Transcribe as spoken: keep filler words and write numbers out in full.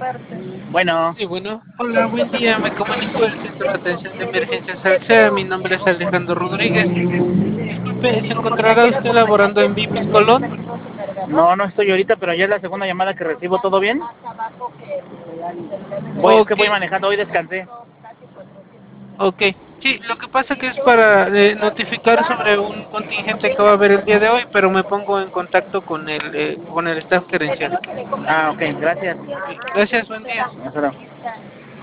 Bueno, Sí, bueno. Hola, buen día. Me comunico del Centro de Atención de Emergencias Alsea. Mi nombre es Alejandro Rodríguez. Disculpe, ¿se encontrará usted laborando en Vipis Colón? no, no estoy ahorita, pero ya es la segunda llamada que recibo. ¿Todo bien? Voy, es que Ok, voy manejando, hoy descansé. ok. Sí, lo que pasa que es para eh, notificar sobre un contingente que va a haber el día de hoy, pero me pongo en contacto con el, eh, con el staff gerencial. Ah, ok, gracias. Ok, gracias, buen día. Hasta luego.